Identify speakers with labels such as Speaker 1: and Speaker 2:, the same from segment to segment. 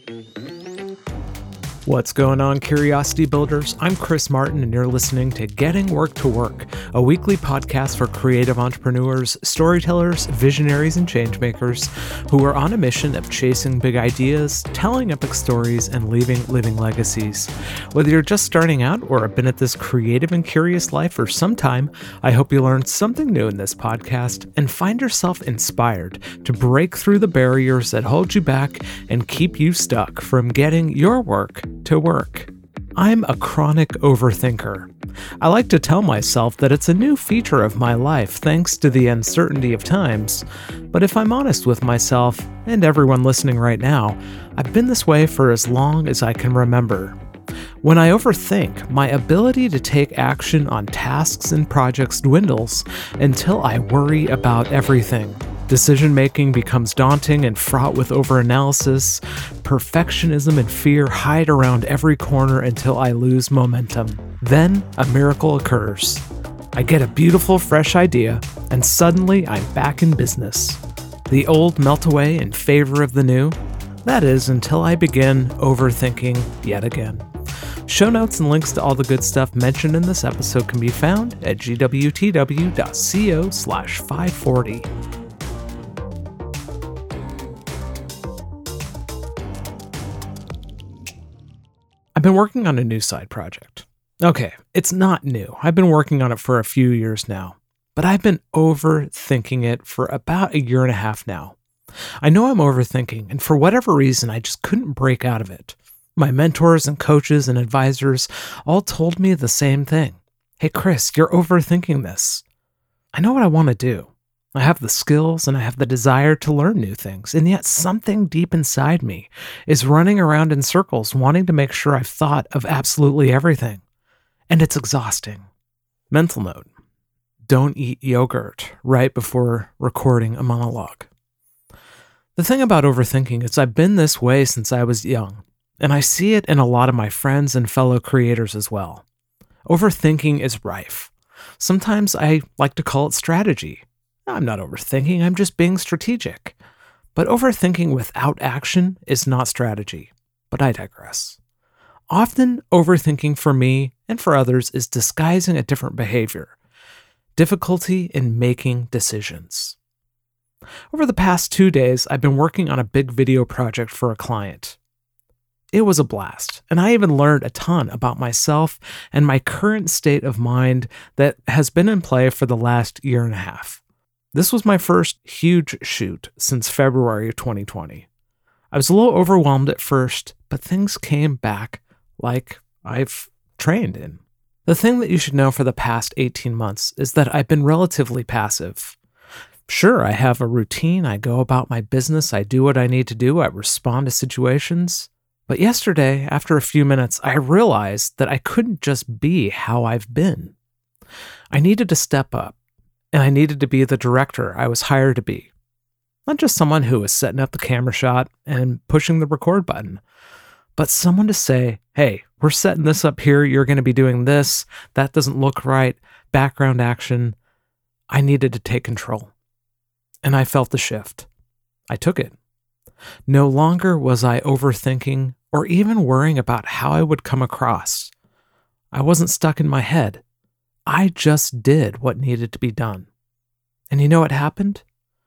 Speaker 1: What's going on, Curiosity Builders? I'm Chris Martin, and you're listening to Getting Work to Work, a weekly podcast for creative entrepreneurs, storytellers, visionaries, and changemakers who are on a mission of chasing big ideas, telling epic stories, and leaving living legacies. Whether you're just starting out or have been at this creative and curious life for some time, I hope you learned something new in this podcast and find yourself inspired to break through the barriers that hold you back and keep you stuck from getting your work to work. I'm a chronic overthinker. I like to tell myself that it's a new feature of my life thanks to the uncertainty of times, but if I'm honest with myself, and everyone listening right now, I've been this way for as long as I can remember. When I overthink, my ability to take action on tasks and projects dwindles until I worry about everything. Decision-making becomes daunting and fraught with overanalysis. Perfectionism and fear hide around every corner until I lose momentum. Then, a miracle occurs. I get a beautiful, fresh idea, and suddenly I'm back in business. The old melt away in favor of the new. That is, until I begin overthinking yet again. Show notes and links to all the good stuff mentioned in this episode can be found at gwtw.co/540. I've been working on a new side project. Okay, it's not new. I've been working on it for a few years now, but I've been overthinking it for about a year and a half now. I know I'm overthinking, and for whatever reason, I just couldn't break out of it. My mentors and coaches and advisors all told me the same thing. Hey, Chris, you're overthinking this. I know what I want to do. I have the skills and I have the desire to learn new things, and yet something deep inside me is running around in circles wanting to make sure I've thought of absolutely everything. And it's exhausting. Mental note: don't eat yogurt right before recording a monologue. The thing about overthinking is I've been this way since I was young, and I see it in a lot of my friends and fellow creators as well. Overthinking is rife. Sometimes I like to call it strategy. I'm not overthinking, I'm just being strategic. But overthinking without action is not strategy. But I digress. Often, overthinking for me and for others is disguising a different behavior: difficulty in making decisions. Over the past 2 days, I've been working on a big video project for a client. It was a blast, and I even learned a ton about myself and my current state of mind that has been in play for the last year and a half. This was my first huge shoot since February of 2020. I was a little overwhelmed at first, but things came back like I've trained in. The thing that you should know for the past 18 months is that I've been relatively passive. Sure, I have a routine, I go about my business, I do what I need to do, I respond to situations. But yesterday, after a few minutes, I realized that I couldn't just be how I've been. I needed to step up. And I needed to be the director I was hired to be. Not just someone who was setting up the camera shot and pushing the record button, but someone to say, hey, we're setting this up here, you're going to be doing this, that doesn't look right, background action. I needed to take control. And I felt the shift. I took it. No longer was I overthinking or even worrying about how I would come across. I wasn't stuck in my head. I just did what needed to be done. And you know what happened?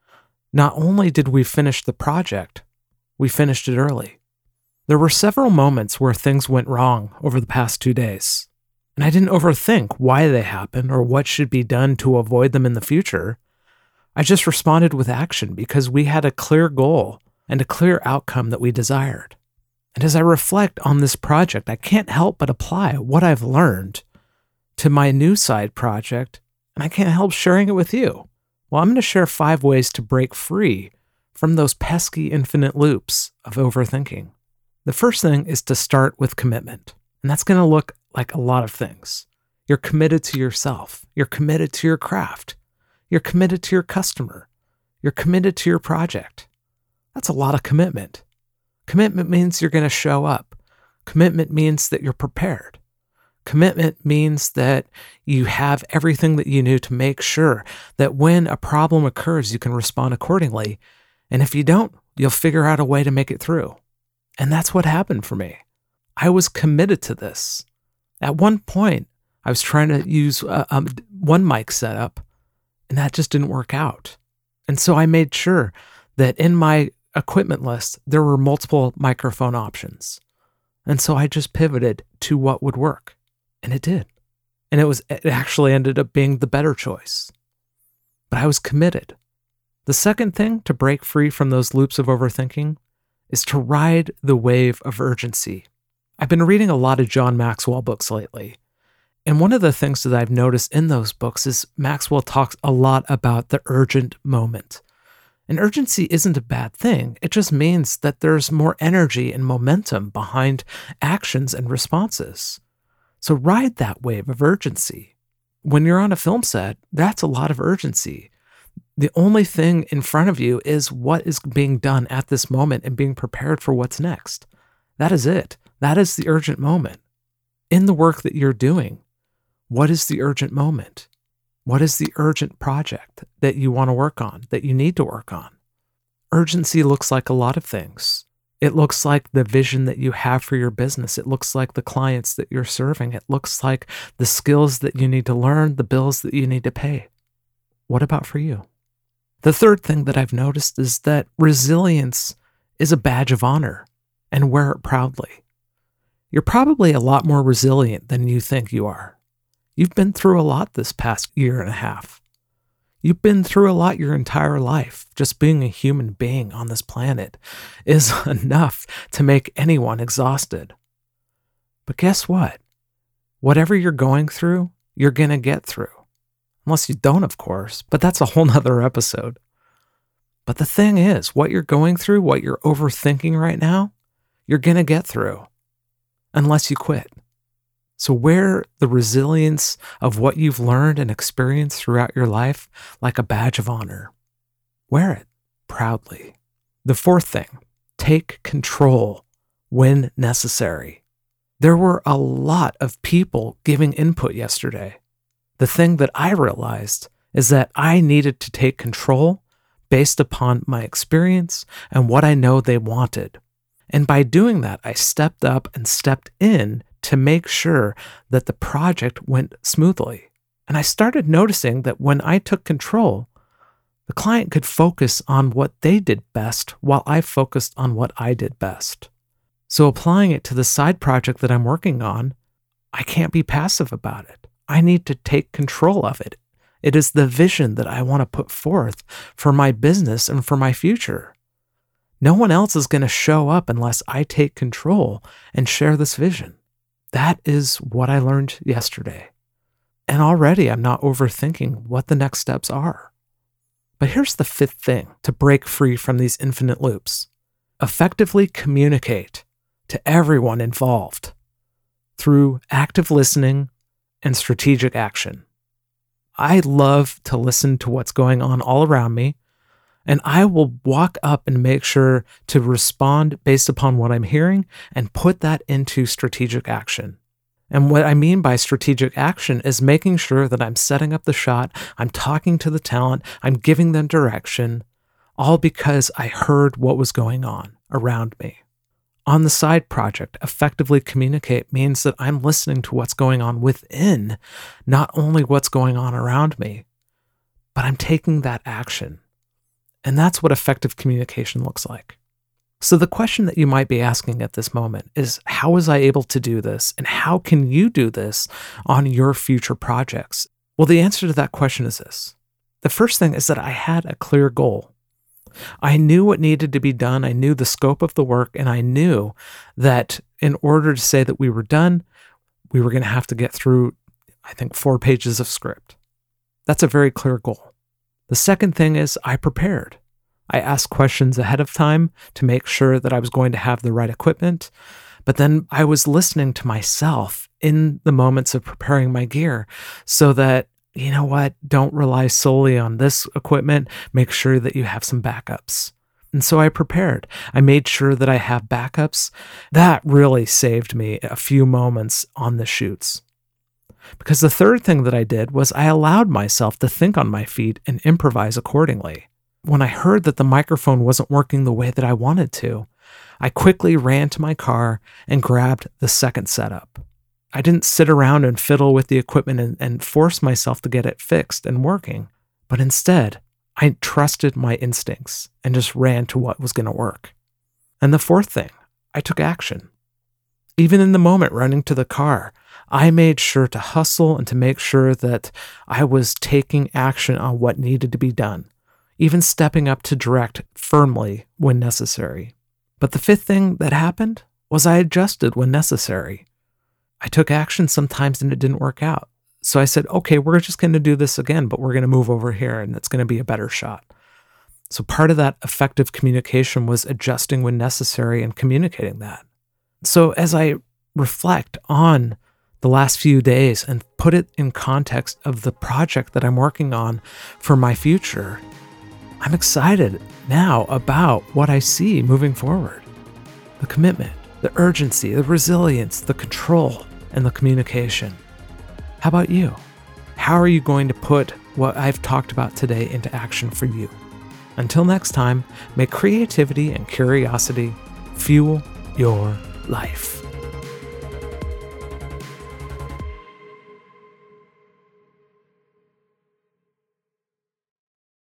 Speaker 1: Not only did we finish the project, we finished it early. There were several moments where things went wrong over the past 2 days. And I didn't overthink why they happened or what should be done to avoid them in the future. I just responded with action because we had a clear goal and a clear outcome that we desired. And as I reflect on this project, I can't help but apply what I've learned to my new side project, and I can't help sharing it with you. Well, I'm going to share 5 ways to break free from those pesky infinite loops of overthinking. The first thing is to start with commitment, and that's going to look like a lot of things. You're committed to yourself. You're committed to your craft. You're committed to your customer. You're committed to your project. That's a lot of commitment. Commitment means you're going to show up. Commitment means that you're prepared. Commitment means that you have everything that you need to make sure that when a problem occurs, you can respond accordingly. And if you don't, you'll figure out a way to make it through. And that's what happened for me. I was committed to this. At one point, I was trying to use one mic setup, and that just didn't work out. And so I made sure that in my equipment list, there were multiple microphone options. And so I just pivoted to what would work. And it did. And it actually ended up being the better choice. But I was committed. The second thing to break free from those loops of overthinking is to ride the wave of urgency. I've been reading a lot of John Maxwell books lately. And one of the things that I've noticed in those books is Maxwell talks a lot about the urgent moment. And urgency isn't a bad thing. It just means that there's more energy and momentum behind actions and responses. So ride that wave of urgency. When you're on a film set, that's a lot of urgency. The only thing in front of you is what is being done at this moment and being prepared for what's next. That is it. That is the urgent moment. In the work that you're doing, what is the urgent moment? What is the urgent project that you want to work on, that you need to work on? Urgency looks like a lot of things. It looks like the vision that you have for your business. It looks like the clients that you're serving. It looks like the skills that you need to learn, the bills that you need to pay. What about for you? The third thing that I've noticed is that resilience is a badge of honor, and wear it proudly. You're probably a lot more resilient than you think you are. You've been through a lot this past year and a half. You've been through a lot your entire life. Just being a human being on this planet is enough to make anyone exhausted. But guess what? Whatever you're going through, you're going to get through. Unless you don't, of course, but that's a whole nother episode. But the thing is, what you're going through, what you're overthinking right now, you're going to get through. Unless you quit. So wear the resilience of what you've learned and experienced throughout your life like a badge of honor. Wear it proudly. The fourth thing, take control when necessary. There were a lot of people giving input yesterday. The thing that I realized is that I needed to take control based upon my experience and what I know they wanted. And by doing that, I stepped up and stepped in to make sure that the project went smoothly. And I started noticing that when I took control, the client could focus on what they did best while I focused on what I did best. So applying it to the side project that I'm working on, I can't be passive about it. I need to take control of it. It is the vision that I want to put forth for my business and for my future. No one else is going to show up unless I take control and share this vision. That is what I learned yesterday. And already I'm not overthinking what the next steps are. But here's the fifth thing to break free from these infinite loops. Effectively communicate to everyone involved through active listening and strategic action. I love to listen to what's going on all around me, and I will walk up and make sure to respond based upon what I'm hearing and put that into strategic action. And what I mean by strategic action is making sure that I'm setting up the shot, I'm talking to the talent, I'm giving them direction, all because I heard what was going on around me. On the side project, effectively communicate means that I'm listening to what's going on within, not only what's going on around me, but I'm taking that action. And that's what effective communication looks like. So the question that you might be asking at this moment is, how was I able to do this? And how can you do this on your future projects? Well, the answer to that question is this. The first thing is that I had a clear goal. I knew what needed to be done. I knew the scope of the work, and I knew that in order to say that we were done, we were going to have to get through, 4 pages of script. That's a very clear goal. The second thing is I prepared. I asked questions ahead of time to make sure that I was going to have the right equipment, but then I was listening to myself in the moments of preparing my gear so that, you know what, don't rely solely on this equipment. Make sure that you have some backups. And so I prepared. I made sure that I have backups. That really saved me a few moments on the shoots. Because the third thing that I did was I allowed myself to think on my feet and improvise accordingly. When I heard that the microphone wasn't working the way that I wanted to, I quickly ran to my car and grabbed the second setup. I didn't sit around and fiddle with the equipment and force myself to get it fixed and working, but instead, I trusted my instincts and just ran to what was going to work. And the fourth thing, I took action. Even in the moment running to the car, I made sure to hustle and to make sure that I was taking action on what needed to be done, even stepping up to direct firmly when necessary. But the fifth thing that happened was I adjusted when necessary. I took action sometimes and it didn't work out. So I said, okay, we're just going to do this again, but we're going to move over here and it's going to be a better shot. So part of that effective communication was adjusting when necessary and communicating that. So as I reflect on the last few days and put it in context of the project that I'm working on for my future, I'm excited now about what I see moving forward. The commitment, the urgency, the resilience, the control, and the communication. How about you? How are you going to put what I've talked about today into action for you? Until next time, may creativity and curiosity fuel your life.